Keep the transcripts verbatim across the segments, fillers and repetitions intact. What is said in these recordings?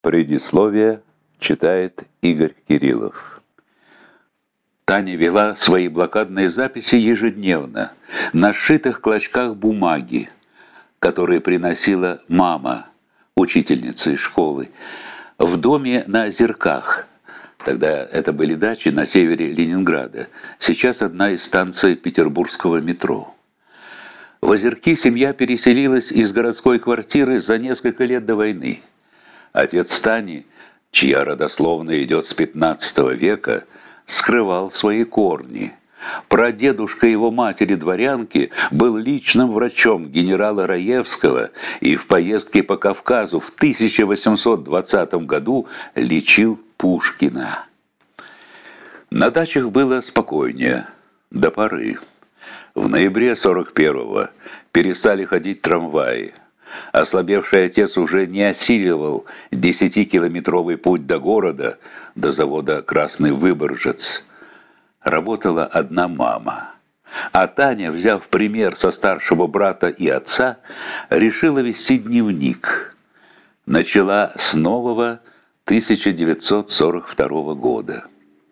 Предисловие читает Игорь Кириллов. Таня вела свои блокадные записи ежедневно на сшитых клочках бумаги, которые приносила мама, учительница из школы, в доме на Озерках. Тогда это были дачи на севере Ленинграда. Сейчас одна из станций петербургского метро. В Озерки семья переселилась из городской квартиры за несколько лет до войны. Отец Тани, чья родословная идет с пятнадцатого века, скрывал свои корни. Прадедушка его матери-дворянки был личным врачом генерала Раевского и в поездке по Кавказу в тысяча восемьсот двадцатом году лечил Пушкина. На дачах было спокойнее, до поры. В ноябре сорок первого перестали ходить трамваи. Ослабевший отец уже не осиливал десятикилометровый путь до города, до завода «Красный Выборжец». Работала одна мама. А Таня, взяв пример со старшего брата и отца, решила вести дневник. Начала с нового тысяча девятьсот сорок второго года.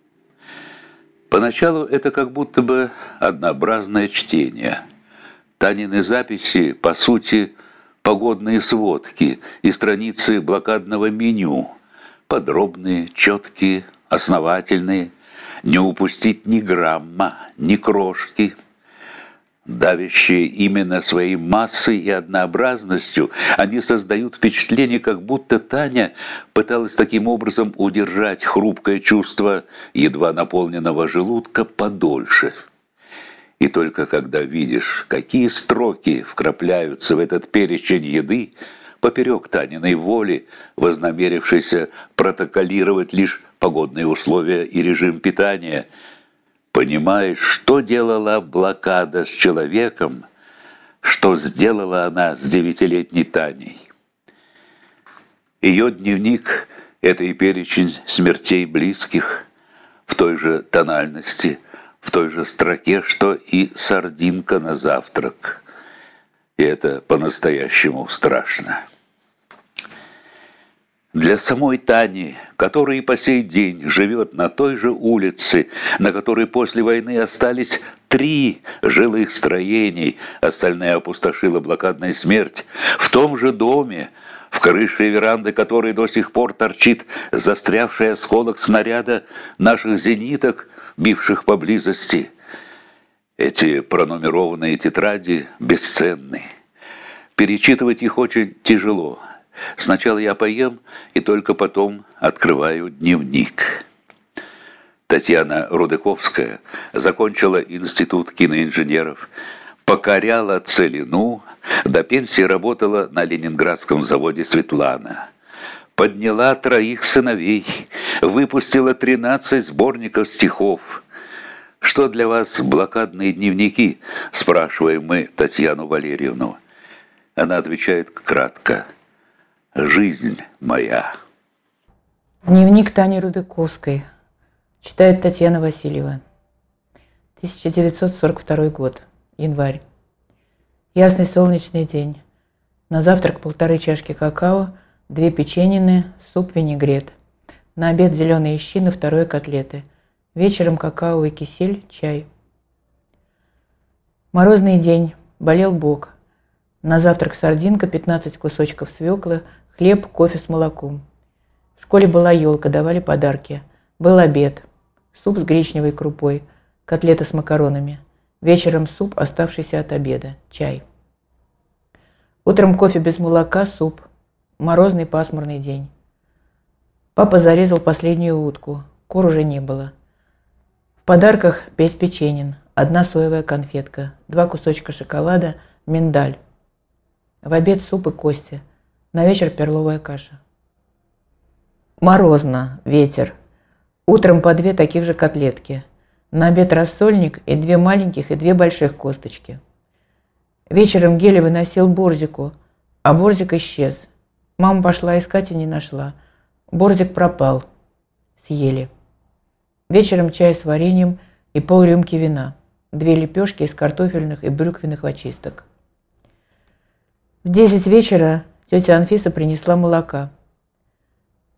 Поначалу это как будто бы однообразное чтение. Танины записи, по сути, погодные сводки и страницы блокадного меню, подробные, четкие, основательные, не упустить ни грамма, ни крошки. Давящие именно своей массой и однообразностью, они создают впечатление, как будто Таня пыталась таким образом удержать хрупкое чувство едва наполненного желудка подольше. И только когда видишь, какие строки вкрапляются в этот перечень еды, поперек Таниной воли, вознамерившейся протоколировать лишь погодные условия и режим питания, понимаешь, что делала блокада с человеком, что сделала она с девятилетней Таней. Ее дневник – это и перечень смертей близких в той же тональности, в той же строке, что и сардинка на завтрак. И это по-настоящему страшно. Для самой Тани, которая и по сей день живет на той же улице, на которой после войны остались три жилых строений, остальные опустошила блокадная смерть, в том же доме, в крыше и веранды которой до сих пор торчит застрявший осколок снаряда наших зениток, бивших поблизости. Эти пронумерованные тетради бесценны. Перечитывать их очень тяжело. Сначала я поем, и только потом открываю дневник. Татьяна Рудыковская закончила институт киноинженеров, покоряла целину, до пенсии работала на ленинградском заводе «Светлана». Подняла троих сыновей, выпустила тринадцать сборников стихов. «Что для вас блокадные дневники?» – спрашиваем мы Татьяну Валерьевну. Она отвечает кратко: «Жизнь моя». Дневник Тани Рудыковской. Читает Татьяна Васильева. тысяча девятьсот сорок второй год. Январь. Ясный солнечный день. На завтрак полторы чашки какао, две печеньины, суп, винегрет. На обед зеленые щи, на второе котлеты. Вечером какао и кисель, чай. Морозный день. Болел бок. На завтрак сардинка, пятнадцать кусочков свеклы, хлеб, кофе с молоком. В школе была елка, давали подарки. Был обед. Суп с гречневой крупой, котлета с макаронами. Вечером суп, оставшийся от обеда, чай. Утром кофе без молока, суп. Морозный пасмурный день. Папа зарезал последнюю утку, кур уже не было. В подарках пять печенин, одна соевая конфетка, два кусочка шоколада, миндаль. В обед суп и кости, на вечер перловая каша. Морозно, ветер. Утром по две таких же котлетки. На обед рассольник и две маленьких и две больших косточки. Вечером Геля выносил Борзику, а Борзик исчез. Мама пошла искать и не нашла. Борзик пропал. Съели. Вечером чай с вареньем и полрюмки вина. Две лепешки из картофельных и брюквенных очисток. В десять вечера тетя Анфиса принесла молока.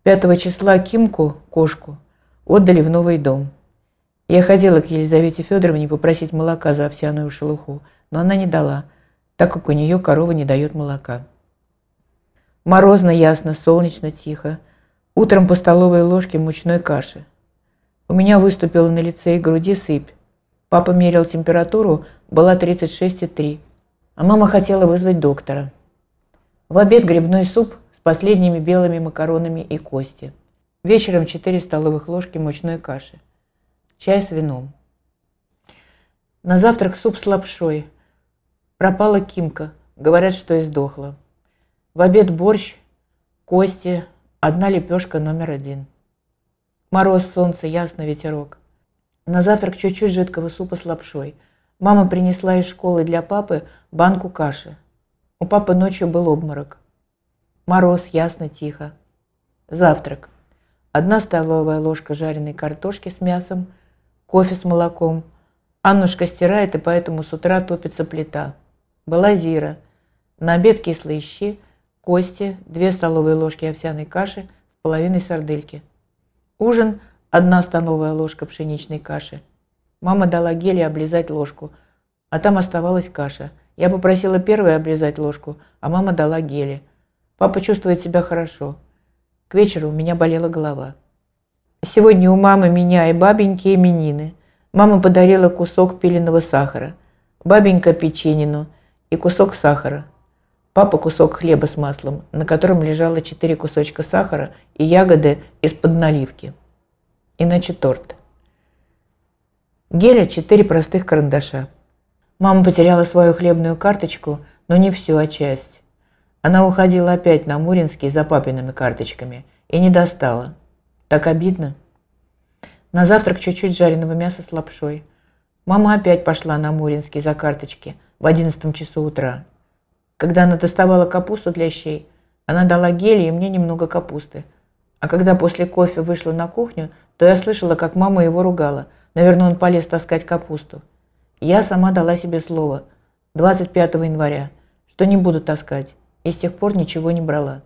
Пятого числа Кимку, кошку, отдали в новый дом. Я ходила к Елизавете Федоровне попросить молока за овсяную шелуху, но она не дала, так как у нее корова не дает молока. Морозно, ясно, солнечно, тихо. Утром по столовой ложке мучной каши. У меня выступила на лице и груди сыпь. Папа мерил температуру, была тридцать шесть и три, а мама хотела вызвать доктора. В обед грибной суп с последними белыми макаронами и кости. Вечером четыре столовых ложки мучной каши. Чай с вином. На завтрак суп с лапшой. Пропала Кимка, говорят, что издохла. В обед борщ, кости, одна лепешка номер один. Мороз, солнце, ясно, ветерок. На завтрак чуть-чуть жидкого супа с лапшой. Мама принесла из школы для папы банку каши. У папы ночью был обморок. Мороз, ясно, тихо. Завтрак. Одна столовая ложка жареной картошки с мясом, кофе с молоком. Аннушка стирает, и поэтому с утра топится плита. Была зира. На обед кислые щи, кости, две столовые ложки овсяной каши с половиной сардельки. Ужин – одна столовая ложка пшеничной каши. Мама дала Геле облизать ложку, а там оставалась каша. Я попросила первой облизать ложку, а мама дала Геле. Папа чувствует себя хорошо. К вечеру у меня болела голова. Сегодня у мамы, меня и бабеньки именины. Мама подарила кусок пиленого сахара, бабенька печенину и кусок сахара. Папа кусок хлеба с маслом, на котором лежало четыре кусочка сахара и ягоды из-под наливки. Иначе торт. Геля четыре простых карандаша. Мама потеряла свою хлебную карточку, но не всю, а часть. Она уходила опять на Муринский за папиными карточками и не достала. Так обидно. На завтрак чуть-чуть жареного мяса с лапшой. Мама опять пошла на Муринский за карточки в одиннадцатом часу утра. Когда она доставала капусту для щей, она дала Геле и мне немного капусты. А когда после кофе вышла на кухню, то я слышала, как мама его ругала. Наверное, он полез таскать капусту. Я сама дала себе слово двадцать пятого января, что не буду таскать, и с тех пор ничего не брала.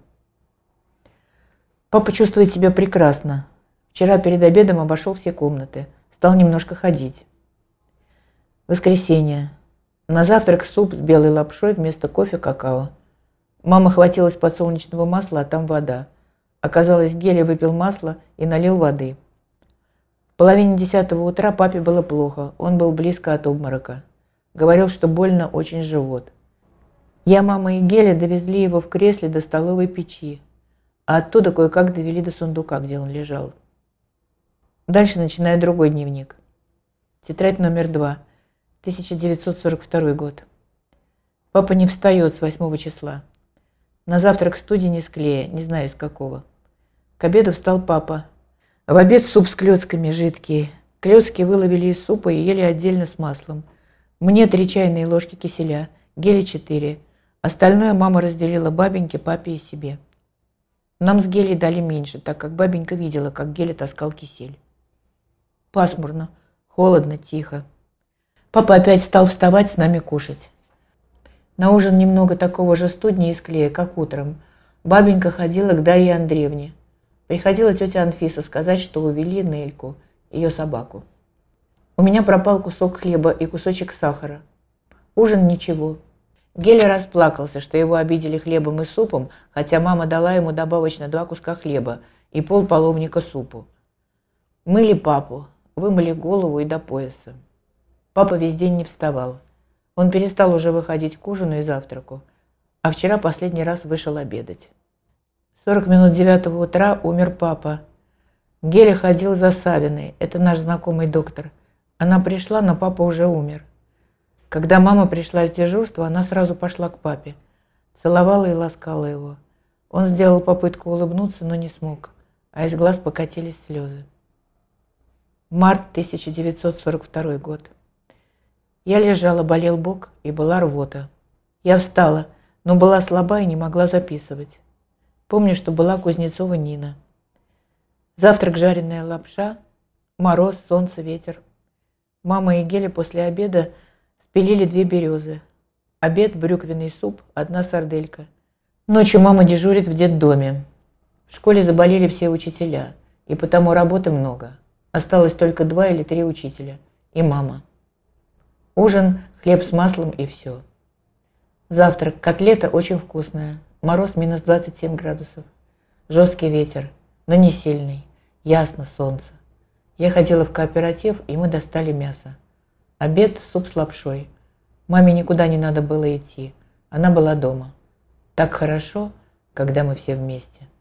Папа чувствует себя прекрасно. Вчера перед обедом обошел все комнаты, стал немножко ходить. Воскресенье. На завтрак суп с белой лапшой вместо кофе какао. Мама хватилась подсолнечного масла, а там вода. Оказалось, Геля выпил масло и налил воды. В половине десятого утра папе было плохо, он был близко от обморока. Говорил, что больно очень живот. Я, мама и Геля довезли его в кресле до столовой печи, а оттуда кое-как довели до сундука, где он лежал. Дальше начинаю другой дневник. Тетрадь номер два. тысяча девятьсот сорок второй год. Папа не встает с восьмого числа. На завтрак студень из клея, не знаю из какого. К обеду встал папа. В обед суп с клёцками жидкий. Клёцки выловили из супа и ели отдельно с маслом. Мне три чайные ложки киселя, Геле четыре. Остальное мама разделила бабеньке, папе и себе. Нам с Гелей дали меньше, так как бабенька видела, как Геля таскал кисель. Пасмурно, холодно, тихо. Папа опять стал вставать с нами кушать. На ужин немного такого же студня из клея, как утром. Бабенька ходила к Дарье Андреевне. Приходила тетя Анфиса сказать, что увели Нельку, ее собаку. У меня пропал кусок хлеба и кусочек сахара. Ужин ничего. Геля расплакался, что его обидели хлебом и супом, хотя мама дала ему добавочно два куска хлеба и пол половника супу. Мыли папу, вымыли голову и до пояса. Папа весь день не вставал. Он перестал уже выходить к ужину и завтраку, а вчера последний раз вышел обедать. сорок минут девятого утра умер папа. Геля ходил за Савиной, это наш знакомый доктор. Она пришла, но папа уже умер. Когда мама пришла с дежурства, она сразу пошла к папе. Целовала и ласкала его. Он сделал попытку улыбнуться, но не смог, а из глаз покатились слезы. Март тысяча девятьсот сорок второй год. Я лежала, болел бок и была рвота. Я встала, но была слаба и не могла записывать. Помню, что была Кузнецова Нина. Завтрак жареная лапша, мороз, солнце, ветер. Мама и Геля после обеда спилили две березы. Обед, брюквенный суп, одна сарделька. Ночью мама дежурит в детдоме. В школе заболели все учителя, и потому работы много. Осталось только два или три учителя и мама. Ужин, хлеб с маслом и все. Завтрак, котлета очень вкусная, мороз минус двадцать семь градусов. Жесткий ветер, но не сильный, ясно солнце. Я ходила в кооператив, и мы достали мясо. Обед, суп с лапшой. Маме никуда не надо было идти, она была дома. Так хорошо, когда мы все вместе.